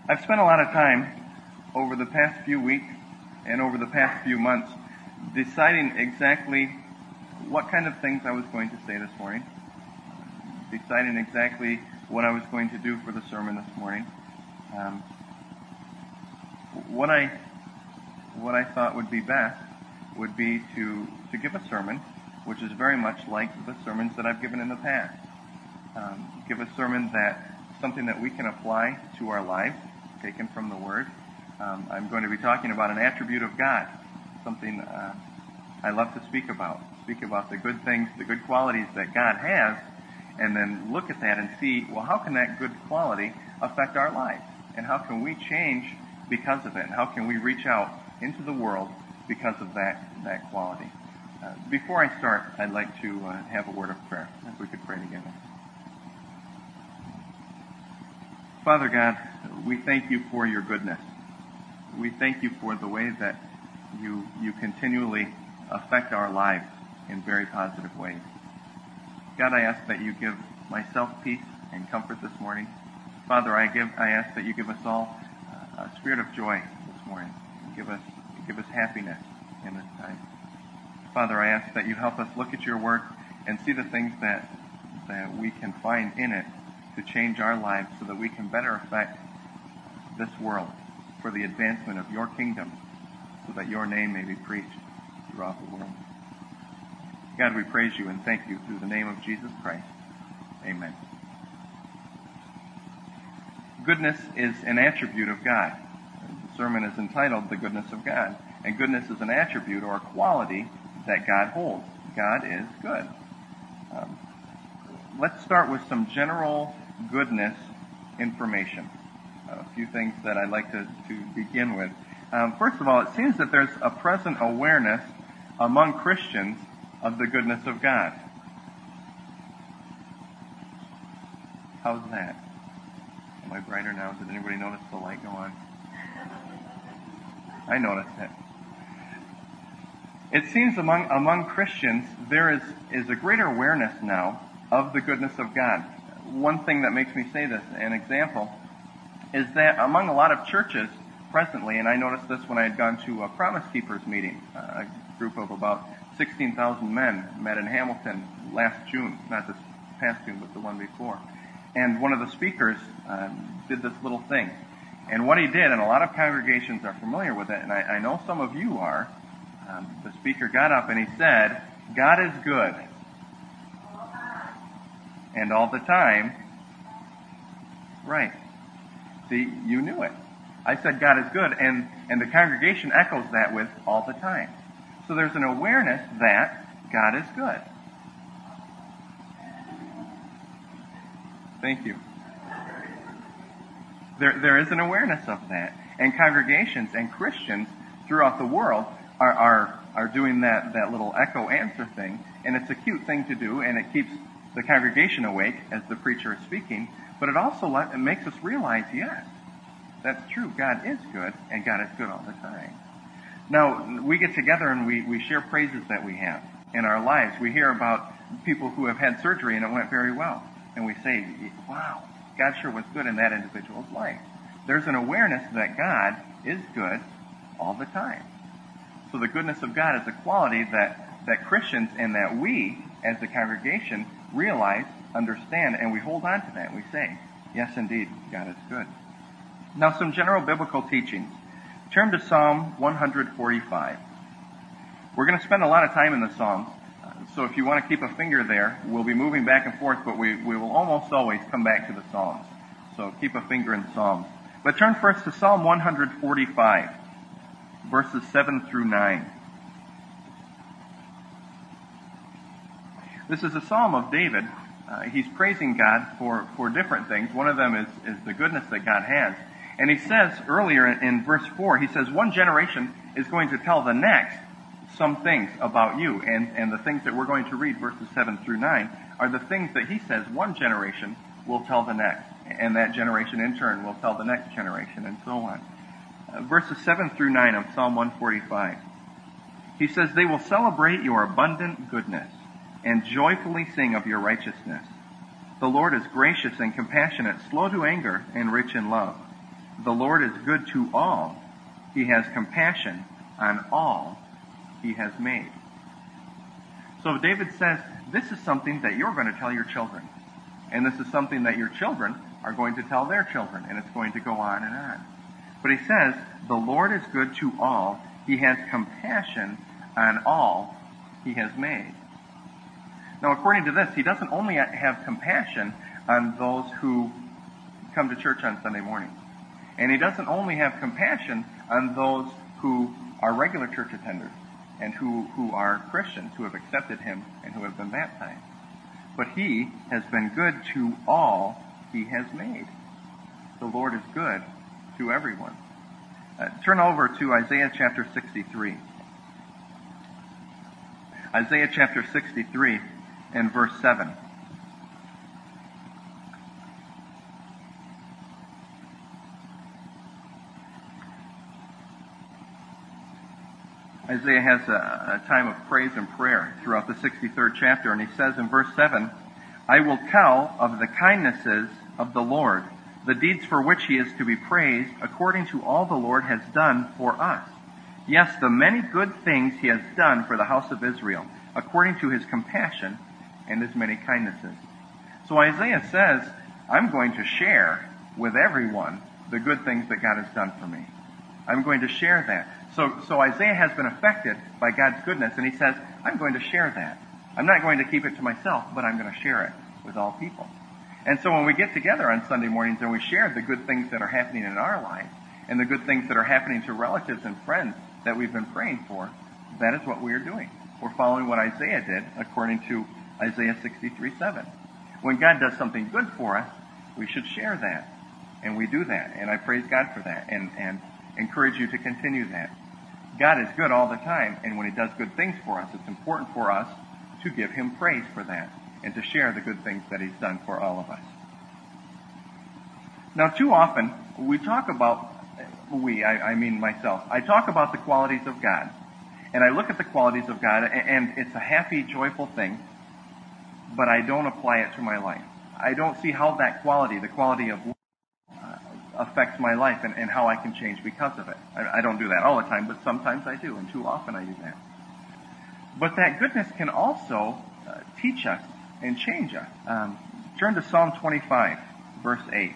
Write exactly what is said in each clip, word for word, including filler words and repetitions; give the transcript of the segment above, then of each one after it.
I've spent a lot of time over the past few weeks and over the past few months deciding exactly what kind of things I was going to say this morning, deciding exactly what I was going to do for the sermon this morning. Um, what I what I thought would be best would be to to give a sermon which is very much like the sermons that I've given in the past. Um, give a sermon that something that we can apply to our lives, taken from the Word. Um, I'm going to be talking about an attribute of God, something uh, I love to speak about. Speak about the good things, the good qualities that God has, and then look at that and see, well, how can that good quality affect our lives? And how can we change because of it? And how can we reach out into the world because of that, that quality? Uh, before I start, I'd like to uh, have a word of prayer, if we could pray together. Father God, we thank you for your goodness. We thank you for the way that you you continually affect our lives in very positive ways. God, I ask that you give myself peace and comfort this morning. Father, I give I ask that you give us all uh, a spirit of joy this morning. Give us give us happiness in this time. Father, I ask that you help us look at your word and see the things that that we can find in it to change our lives so that we can better affect this world for the advancement of your kingdom, so that your name may be preached throughout the world. God, we praise you and thank you through the name of Jesus Christ. Amen. Goodness is an attribute of God. The sermon is entitled The Goodness of God. And goodness is an attribute or a quality that God holds. God is good. Um, let's start with some general goodness information. A few things that I'd like to, to begin with. Um, first of all, it seems that there's a present awareness among Christians of the goodness of God. How's that? Am I brighter now? Did anybody notice the light go on? I noticed it. It seems among among Christians there is, is a greater awareness now of the goodness of God. One thing that makes me say this, an example, is that among a lot of churches presently, and I noticed this when I had gone to a Promise Keepers meeting, a group of about sixteen thousand men met in Hamilton last June, not this past June, but the one before. And one of the speakers um, did this little thing. And what he did, and a lot of congregations are familiar with it, and I, I know some of you are, um, the speaker got up and he said, God is good. And all the time. Right. See, you knew it. I said God is good, and, and the congregation echoes that with all the time. So there's an awareness that God is good. Thank you. There, there is an awareness of that. And congregations and Christians throughout the world are, are, are doing that, that little echo answer thing. And it's a cute thing to do, and it keeps the congregation awake as the preacher is speaking. But it also let, it makes us realize, yes, that's true. God is good, and God is good all the time. Now, we get together and we, we share praises that we have in our lives. We hear about people who have had surgery and it went very well. And we say, wow, God sure was good in that individual's life. There's an awareness that God is good all the time. So the goodness of God is a quality that, that Christians and that we, as a congregation, realize, understand, and we hold on to that. We say, yes, indeed, God is good. Now, some general biblical teachings. Turn to Psalm one forty-five. We're going to spend a lot of time in the Psalms, uh, so if you want to keep a finger there, we'll be moving back and forth, but we, we will almost always come back to the Psalms. So keep a finger in Psalms. But turn first to Psalm one forty-five, verses seven through nine. This is a psalm of David. Uh, he's praising God for, for different things. One of them is, is the goodness that God has. And he says earlier in, in verse four, he says, one generation is going to tell the next some things about you. And, and the things that we're going to read, verses seven through nine, are the things that he says one generation will tell the next. And that generation in turn will tell the next generation, and so on. Uh, verses seven through nine of Psalm one forty-five. He says, they will celebrate your abundant goodness and joyfully sing of your righteousness. The Lord is gracious and compassionate, slow to anger, and rich in love. The Lord is good to all. He has compassion on all he has made. So David says, this is something that you're going to tell your children. And this is something that your children are going to tell their children. And it's going to go on and on. But he says, the Lord is good to all. He has compassion on all he has made. Now, according to this, he doesn't only have compassion on those who come to church on Sunday morning. And he doesn't only have compassion on those who are regular church attenders and who, who are Christians, who have accepted him and who have been baptized. But he has been good to all he has made. The Lord is good to everyone. Uh, turn over to Isaiah chapter sixty-three. Isaiah chapter sixty-three and verse seven. Isaiah has a, a time of praise and prayer throughout the sixty-third chapter, and he says in verse seven, I will tell of the kindnesses of the Lord, the deeds for which he is to be praised, according to all the Lord has done for us. Yes, the many good things he has done for the house of Israel, according to his compassion and his many kindnesses. So Isaiah says, I'm going to share with everyone the good things that God has done for me. I'm going to share that. So, so Isaiah has been affected by God's goodness, and he says, I'm going to share that. I'm not going to keep it to myself, but I'm going to share it with all people. And so when we get together on Sunday mornings and we share the good things that are happening in our lives and the good things that are happening to relatives and friends that we've been praying for, that is what we are doing. We're following what Isaiah did according to Isaiah sixty-three seven. When God does something good for us, we should share that. And we do that. And I praise God for that and, and encourage you to continue that. God is good all the time, and when he does good things for us, it's important for us to give him praise for that and to share the good things that he's done for all of us. Now, too often, we talk about, we, I, I mean myself, I talk about the qualities of God. And I look at the qualities of God, and it's a happy, joyful thing, but I don't apply it to my life. I don't see how that quality, the quality of uh, affects my life and, and how I can change because of it. I, I don't do that all the time, but sometimes I do, and too often I do that. But that goodness can also uh, teach us and change us. Um, turn to Psalm twenty-five, verse eight.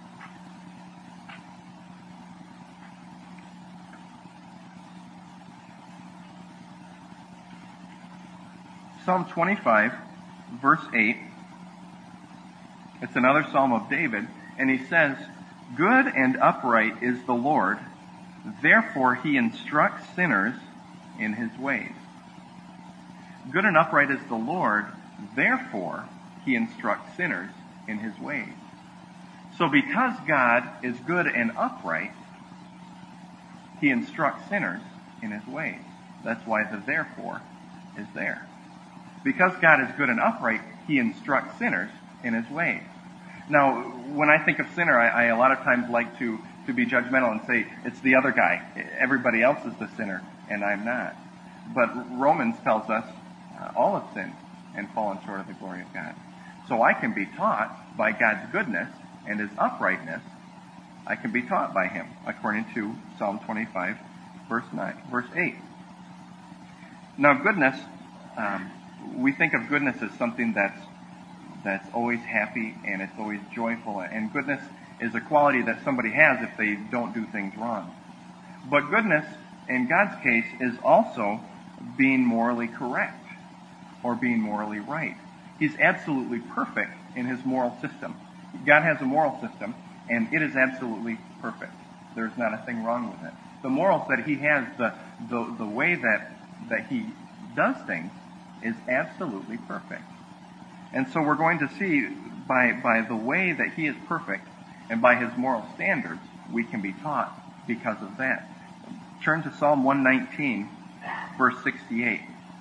Psalm twenty-five, verse eight. It's another psalm of David, and he says, Good and upright is the Lord, therefore he instructs sinners in his ways. Good and upright is the Lord, therefore he instructs sinners in his ways. So because God is good and upright, he instructs sinners in his ways. That's why the therefore is there. Because God is good and upright, he instructs sinners in his ways. Now, when I think of sinner, I, I a lot of times like to, to be judgmental and say, it's the other guy. Everybody else is the sinner, and I'm not. But Romans tells us uh, all have sinned and fallen short of the glory of God. So I can be taught by God's goodness and his uprightness. I can be taught by him, according to Psalm twenty-five, verse nine, verse eight. Now, goodness, um, we think of goodness as something that's that's always happy and it's always joyful. And goodness is a quality that somebody has if they don't do things wrong. But goodness, in God's case, is also being morally correct or being morally right. He's absolutely perfect in his moral system. God has a moral system, and it is absolutely perfect. There's not a thing wrong with it. The morals that he has, the the, the way that, that he does things, is absolutely perfect. And so we're going to see by, by the way that he is perfect and by his moral standards, we can be taught because of that. Turn to Psalm one nineteen, verse sixty-eight.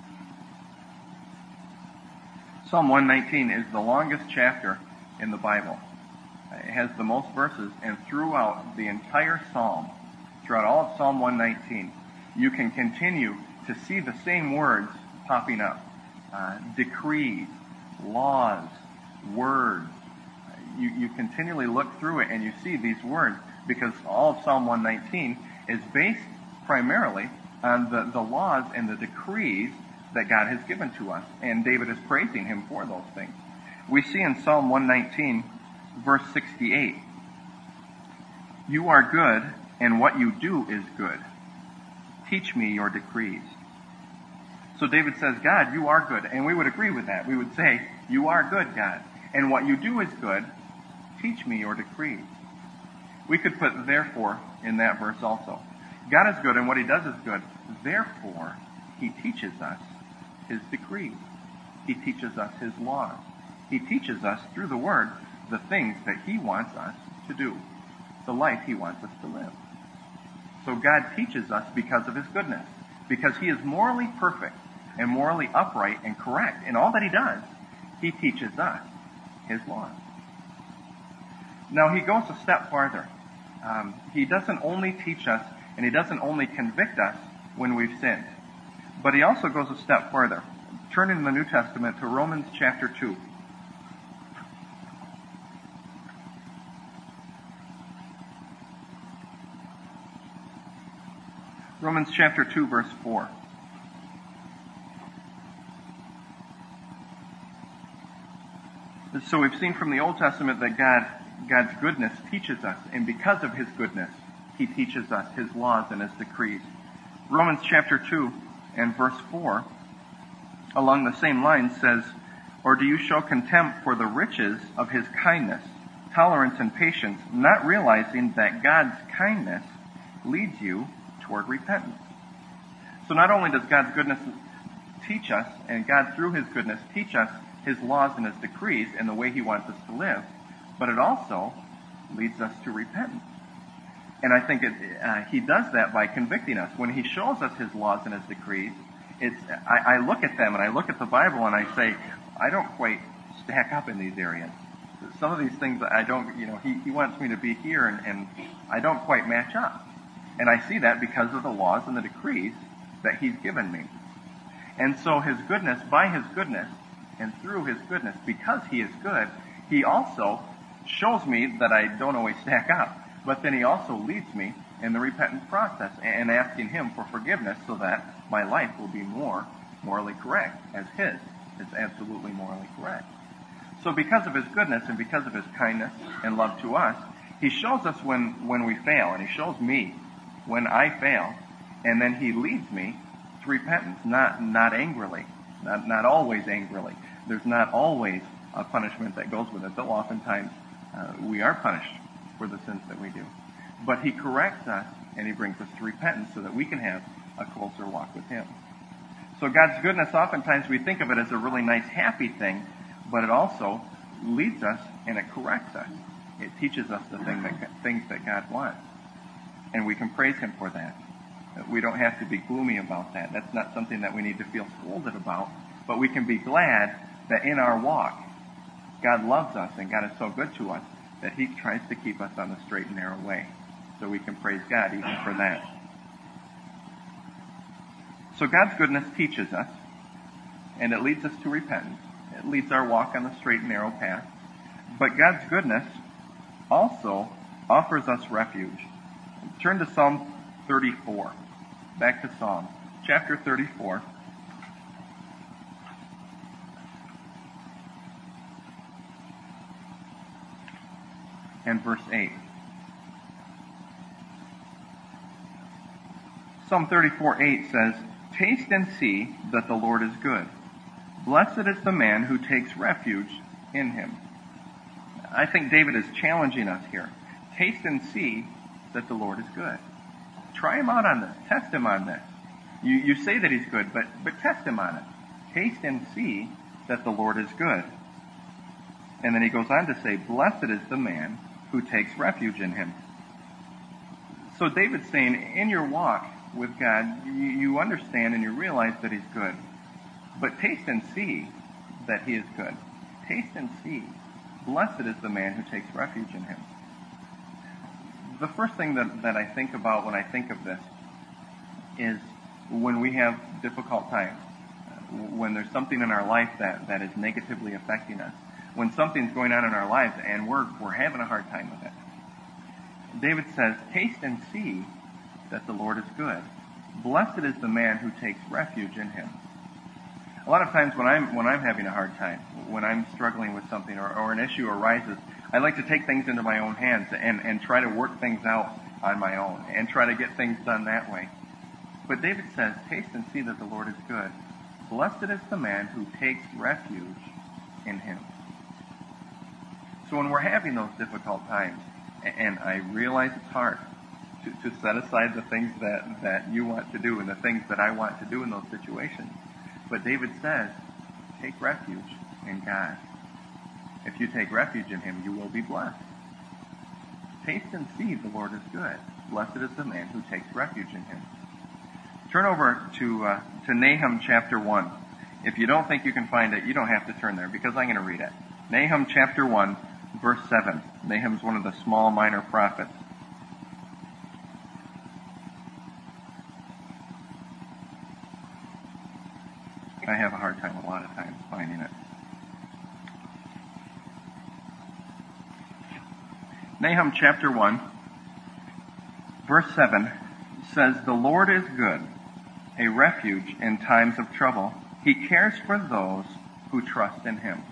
Psalm one nineteen is the longest chapter in the Bible. It has the most verses, and throughout the entire psalm, throughout all of Psalm one nineteen, you can continue to see the same words popping up. Uh, decrees, laws, words. You, you continually look through it and you see these words because all of Psalm one nineteen is based primarily on the, the laws and the decrees that God has given to us. And David is praising him for those things. We see in Psalm one nineteen, verse sixty-eight, "You are good, and what you do is good. Teach me your decrees." So David says, God, you are good. And we would agree with that. We would say, you are good, God. And what you do is good. Teach me your decrees. We could put therefore in that verse also. God is good, and what he does is good. Therefore, he teaches us his decrees. He teaches us his laws. He teaches us through the word the things that he wants us to do, the life he wants us to live. So God teaches us because of his goodness, because he is morally perfect and morally upright and correct in all that he does. He teaches us his laws. Now he goes a step farther. Um, he doesn't only teach us and he doesn't only convict us when we've sinned, but he also goes a step farther. Turn in the New Testament to Romans chapter two. Romans chapter two, verse four. So we've seen from the Old Testament that God, God's goodness teaches us, and because of his goodness, he teaches us his laws and his decrees. Romans chapter two and verse four, along the same lines says, "Or do you show contempt for the riches of his kindness, tolerance and patience, not realizing that God's kindness leads you toward repentance?" So not only does God's goodness teach us, and God through his goodness teach us his laws and his decrees and the way he wants us to live, but it also leads us to repentance. And I think it, uh, he does that by convicting us. When he shows us his laws and his decrees, it's, I, I look at them and I look at the Bible and I say, I don't quite stack up in these areas. Some of these things I don't, you know, he, he wants me to be here and, and I don't quite match up. And I see that because of the laws and the decrees that he's given me. And so his goodness, by his goodness, and through his goodness, because he is good, he also shows me that I don't always stack up. But then he also leads me in the repentance process and asking him for forgiveness so that my life will be more morally correct as his. It's absolutely morally correct. So because of his goodness and because of his kindness and love to us, he shows us when, when we fail, and he shows me when I fail, and then he leads me to repentance, not not angrily, not not always angrily. There's not always a punishment that goes with it, though oftentimes uh, we are punished for the sins that we do. But he corrects us and he brings us to repentance so that we can have a closer walk with him. So God's goodness, oftentimes we think of it as a really nice, happy thing, but it also leads us and it corrects us. It teaches us the thing that, things that God wants. And we can praise him for that. We don't have to be gloomy about that. That's not something that we need to feel scolded about. But we can be glad that in our walk, God loves us and God is so good to us that he tries to keep us on the straight and narrow way. So we can praise God even for that. So God's goodness teaches us, and it leads us to repentance. It leads our walk on the straight and narrow path. But God's goodness also offers us refuge. Turn to Psalm thirty-four. Back to Psalm chapter thirty-four. And verse eight. Psalm thirty-four eight says, "Taste and see that the Lord is good. Blessed is the man who takes refuge in him." I think David is challenging us here. Taste and see that the Lord is good. Try him out on this. Test him on this. You, you say that he's good, but, but test him on it. Taste and see that the Lord is good. And then he goes on to say, "Blessed is the man who takes refuge in him." So David's saying, in your walk with God, you, you understand and you realize that he's good. But taste and see that he is good. Taste and see. Blessed is the man who takes refuge in him. The first thing that, that I think about when I think of this is when we have difficult times, when there's something in our life that, that is negatively affecting us, when something's going on in our lives and we're, we're having a hard time with it. David says, taste and see that the Lord is good. Blessed is the man who takes refuge in him. A lot of times when I'm when I'm having a hard time, when I'm struggling with something or, or an issue arises, I like to take things into my own hands and, and try to work things out on my own and try to get things done that way. But David says, taste and see that the Lord is good. Blessed is the man who takes refuge in him. So when we're having those difficult times, and I realize it's hard to, to set aside the things that, that you want to do and the things that I want to do in those situations, but David says, take refuge in God. If you take refuge in him, you will be blessed. Taste and see the Lord is good. Blessed is the man who takes refuge in him. Turn over to uh, to Nahum chapter one. If you don't think you can find it, you don't have to turn there because I'm going to read it. Nahum chapter one, verse seven. Nahum's one of the small minor prophets. I have a hard time a lot of times finding it. Nahum chapter one, verse seven says, the Lord is good, a refuge in times of trouble. He cares for those who trust in him.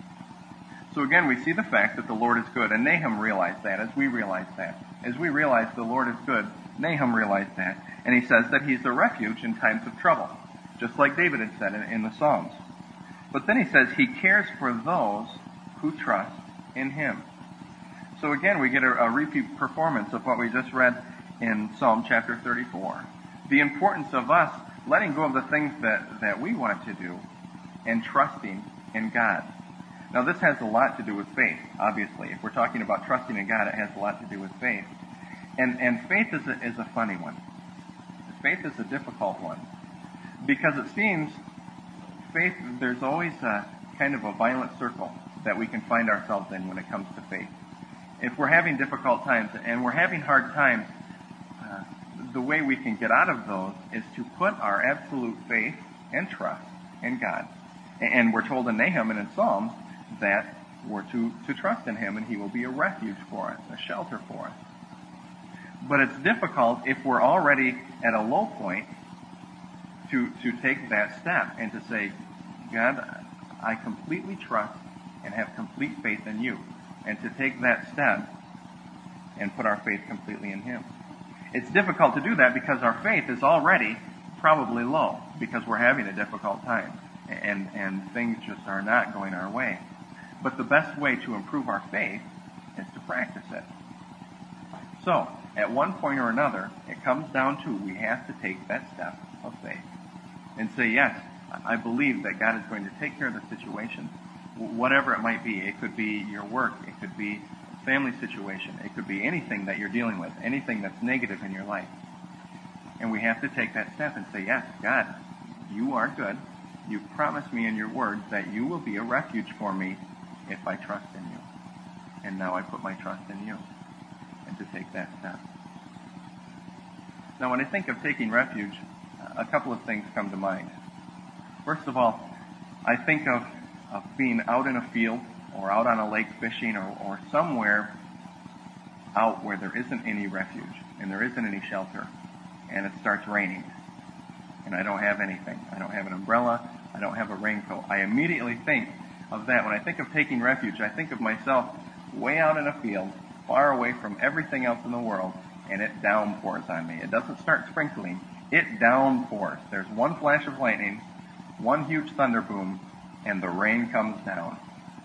So again, we see the fact that the Lord is good, and Nahum realized that, as we realize that. As we realize the Lord is good, Nahum realized that, and he says that he's a refuge in times of trouble, just like David had said in, in the Psalms. But then he says he cares for those who trust in him. So again, we get a, a repeat performance of what we just read in Psalm chapter thirty-four. The importance of us letting go of the things that, that we want to do and trusting in God. Now this has a lot to do with faith, obviously. If we're talking about trusting in God, it has a lot to do with faith. And, and faith is a, is a funny one. Faith is a difficult one. Because it seems faith, there's always a kind of a violent circle that we can find ourselves in when it comes to faith. If we're having difficult times and we're having hard times, uh, the way we can get out of those is to put our absolute faith and trust in God. And we're told in Nahum and in Psalms that we're to, to trust in him and he will be a refuge for us, a shelter for us. But it's difficult if we're already at a low point to, to take that step and to say, God, I completely trust and have complete faith in you. And to take that step and put our faith completely in him. It's difficult to do that because our faith is already probably low because we're having a difficult time and, and things just are not going our way. But the best way to improve our faith is to practice it. So, at one point or another, it comes down to we have to take that step of faith and say, yes, I believe that God is going to take care of the situation. Whatever it might be. It could be your work. It could be a family situation. It could be anything that you're dealing with, anything that's negative in your life. And we have to take that step and say, yes, God, you are good. You promised me in your word that you will be a refuge for me if I trust in you. And now I put my trust in you. And to take that step. Now, when I think of taking refuge, a couple of things come to mind. First of all, I think of of being out in a field or out on a lake fishing or, or somewhere out where there isn't any refuge and there isn't any shelter and it starts raining and I don't have anything. I don't have an umbrella. I don't have a raincoat. I immediately think of that. When I think of taking refuge, I think of myself way out in a field, far away from everything else in the world, and it downpours on me. It doesn't start sprinkling. It downpours. There's one flash of lightning, one huge thunder boom, and the rain comes down.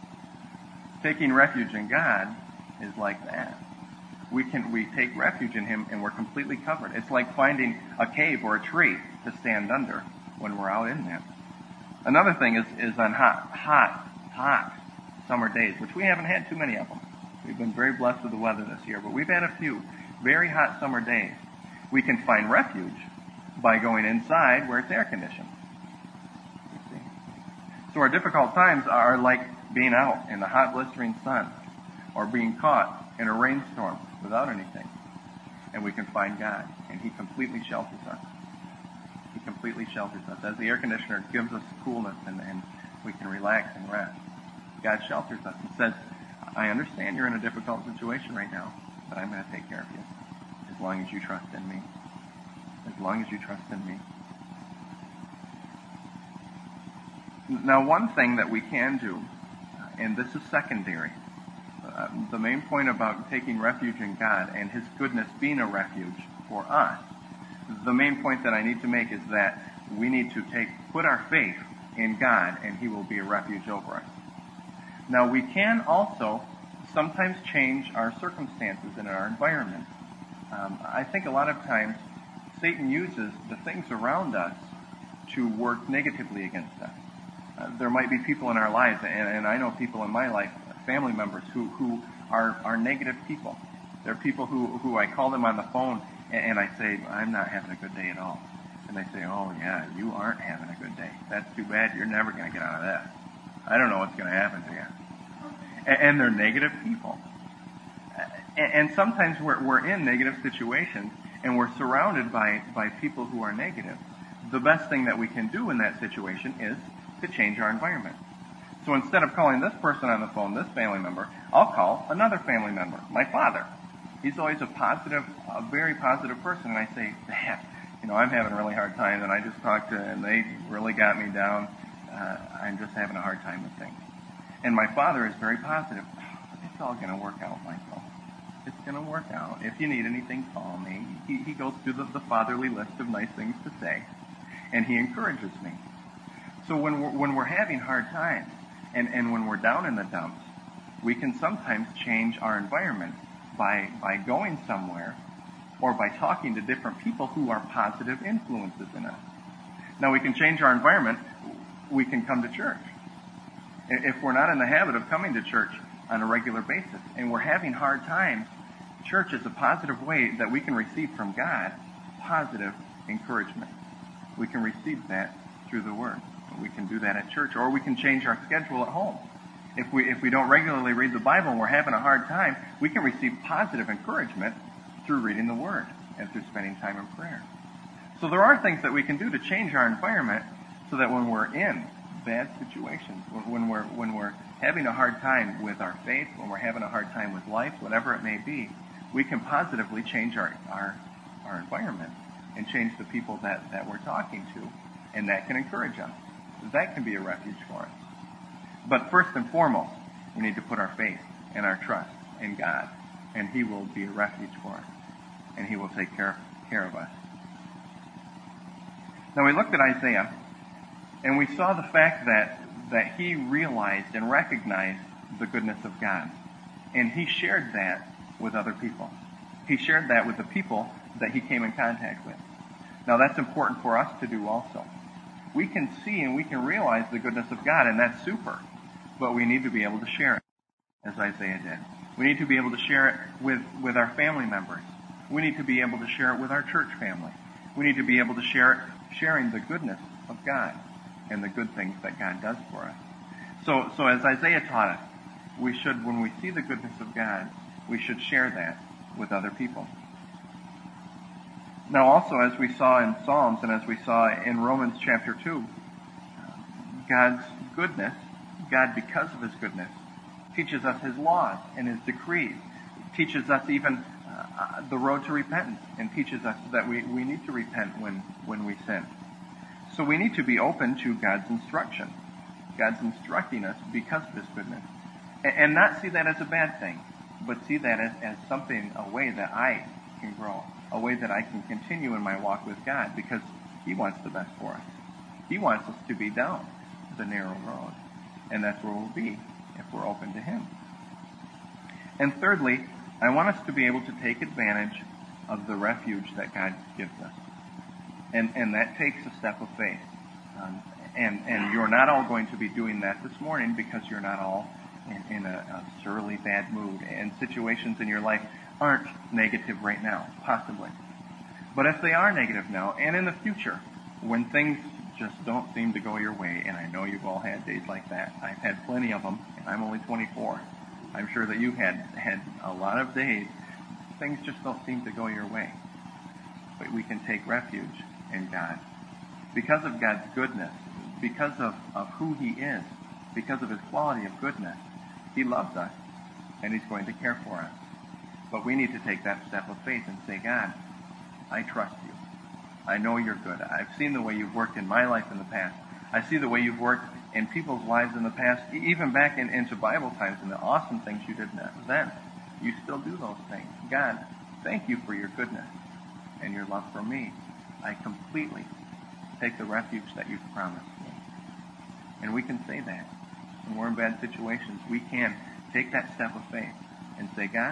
Taking refuge in God is like that. We can we take refuge in him and we're completely covered. It's like finding a cave or a tree to stand under when we're out in there. Another thing is, is on hot, hot, hot summer days, which we haven't had too many of them. We've been very blessed with the weather this year, but we've had a few very hot summer days. We can find refuge by going inside where it's air conditioned. So our difficult times are like being out in the hot, blistering sun or being caught in a rainstorm without anything. And we can find God, and he completely shelters us. He completely shelters us. As the air conditioner gives us coolness and, and we can relax and rest, God shelters us and says, I understand you're in a difficult situation right now, but I'm going to take care of you as long as you trust in me. As long as you trust in me. Now, one thing that we can do, and this is secondary, uh, the main point about taking refuge in God and His goodness being a refuge for us, the main point that I need to make is that we need to take put our faith in God, and He will be a refuge over us. Now, we can also sometimes change our circumstances and our environment. Um, I think a lot of times Satan uses the things around us to work negatively against us. Uh, there might be people in our lives, and, and I know people in my life, family members, who, who are, are negative people. They're people who, who I call them on the phone, and, and I say, I'm not having a good day at all. And they say, oh, yeah, you aren't having a good day. That's too bad. You're never going to get out of that. I don't know what's going to happen to you. And, and they're negative people. And, and sometimes we're, we're in negative situations, and we're surrounded by, by people who are negative. The best thing that we can do in that situation is to change our environment. So instead of calling this person on the phone, this family member, I'll call another family member, my father. He's always a positive, a very positive person, and I say, Dad, you know, I'm having a really hard time, and I just talked to, and they really got me down. Uh, I'm just having a hard time with things. And my father is very positive. It's all going to work out, Michael. It's going to work out. If you need anything, call me. He, he goes through the, the fatherly list of nice things to say, and he encourages me. So when we're, when we're having hard times, and, and when we're down in the dumps, we can sometimes change our environment by, by going somewhere or by talking to different people who are positive influences in us. Now, we can change our environment. We can come to church. If we're not in the habit of coming to church on a regular basis and we're having hard times, church is a positive way that we can receive from God positive encouragement. We can receive that through the Word. We can do that at church, or we can change our schedule at home. If we if we don't regularly read the Bible and we're having a hard time, we can receive positive encouragement through reading the Word and through spending time in prayer. So there are things that we can do to change our environment so that when we're in bad situations, when we're when we're having a hard time with our faith, when we're having a hard time with life, whatever it may be, we can positively change our our, our environment and change the people that, that we're talking to, and that can encourage us. That can be a refuge for us. But first and foremost, we need to put our faith and our trust in God, and He will be a refuge for us, and He will take care, care of us. Now, we looked at Isaiah, and we saw the fact that, that he realized and recognized the goodness of God, and he shared that with other people. He shared that with the people that he came in contact with. Now, that's important for us to do also. We can see and we can realize the goodness of God, and that's super. But we need to be able to share it, as Isaiah did. We need to be able to share it with, with our family members. We need to be able to share it with our church family. We need to be able to share it, sharing the goodness of God and the good things that God does for us. So, so as Isaiah taught us, we should, when we see the goodness of God, we should share that with other people. Now also, as we saw in Psalms and as we saw in Romans chapter two, God's goodness, God, because of His goodness, teaches us His laws and His decrees, teaches us even uh, the road to repentance, and teaches us that we, we need to repent when, when we sin. So we need to be open to God's instruction. God's instructing us because of His goodness. And, and not see that as a bad thing, but see that as, as something, a way that I can grow, a way that I can continue in my walk with God, because He wants the best for us. He wants us to be down the narrow road, and that's where we'll be if we're open to Him. And thirdly, I want us to be able to take advantage of the refuge that God gives us. And and that takes a step of faith. Um, and, and you're not all going to be doing that this morning, because you're not all in, in a, a surly bad mood, and situations in your life aren't negative right now, possibly. But if they are negative now, and in the future, when things just don't seem to go your way, and I know you've all had days like that. I've had plenty of them, and I'm only twenty-four. I'm sure that you've had, had a lot of days. Things just don't seem to go your way. But we can take refuge in God. Because of God's goodness, because of, of who He is, because of His quality of goodness, He loves us, and He's going to care for us. But we need to take that step of faith and say, God, I trust you. I know you're good. I've seen the way you've worked in my life in the past. I see the way you've worked in people's lives in the past, even back in, into Bible times and the awesome things you did then. You still do those things. God, thank you for your goodness and your love for me. I completely take the refuge that you've promised me. And we can say that. When we're in bad situations, we can take that step of faith and say, God,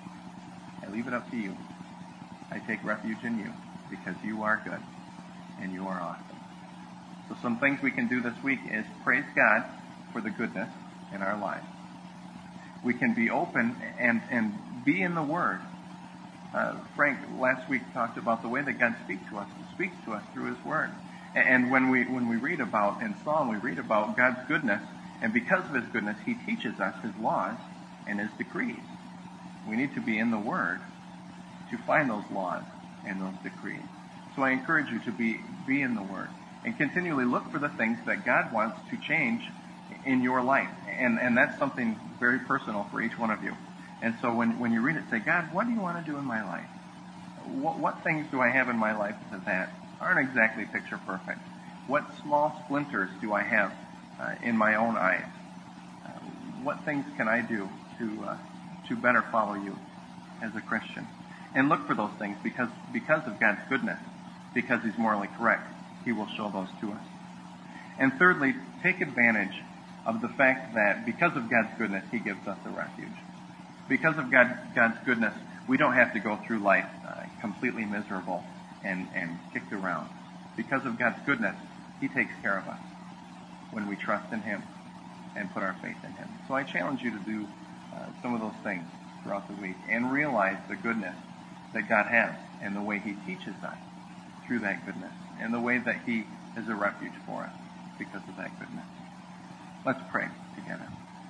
I leave it up to you. I take refuge in you because you are good and you are awesome. So some things we can do this week is praise God for the goodness in our lives. We can be open and, and be in the Word. Uh, Frank last week talked about the way that God speaks to us. He speaks to us through His Word. And when we when we read about in Psalm, we read about God's goodness, and because of His goodness, He teaches us His laws and His decrees. We need to be in the Word to find those laws and those decrees. So I encourage you to be be in the Word and continually look for the things that God wants to change in your life. And and that's something very personal for each one of you. And so when, when you read it, say, God, what do you want to do in my life? What, what things do I have in my life that aren't exactly picture perfect? What small splinters do I have uh, in my own eyes? Uh, what things can I do to uh, to better follow you as a Christian? And look for those things because because of God's goodness, because He's morally correct, He will show those to us. And thirdly, take advantage of the fact that because of God's goodness, He gives us a refuge. Because of God, God's goodness, we don't have to go through life uh, completely miserable and, and kicked around. Because of God's goodness, He takes care of us when we trust in Him and put our faith in Him. So I challenge you to do uh, some of those things throughout the week and realize the goodness that God has and the way He teaches us through that goodness and the way that He is a refuge for us because of that goodness. Let's pray together.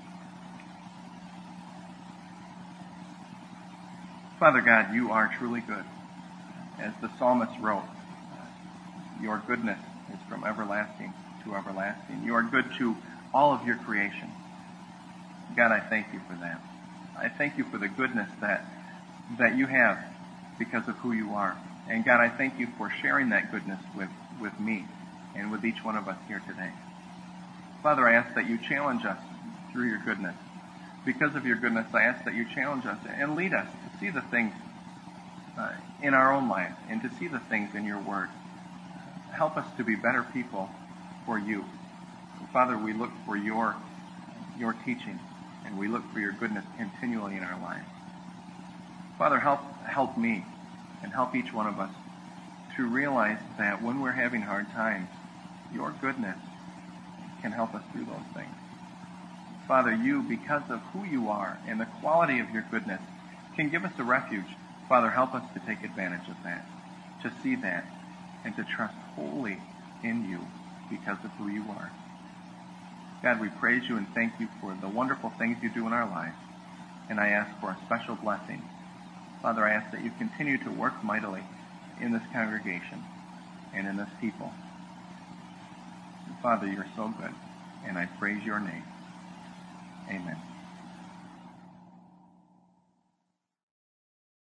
Father God, you are truly good. As the psalmist wrote, your goodness is from everlasting to everlasting. You are good to all of your creation. God, I thank you for that. I thank you for the goodness that that you have because of who you are. And God, I thank you for sharing that goodness with, with me and with each one of us here today. Father, I ask that you challenge us through your goodness. Because of your goodness, I ask that you challenge us and lead us to see the things uh, in our own lives and to see the things in your word. Help us to be better people for you. Father, we look for your your teaching and we look for your goodness continually in our lives. Father, help help me and help each one of us to realize that when we're having hard times, your goodness can help us through those things. Father, you, because of who you are and the quality of your goodness, can give us a refuge. Father, help us to take advantage of that, to see that, and to trust wholly in you because of who you are. God, we praise you and thank you for the wonderful things you do in our lives, and I ask for a special blessing. Father, I ask that you continue to work mightily in this congregation and in this people. Father, you're so good, and I praise your name. Amen.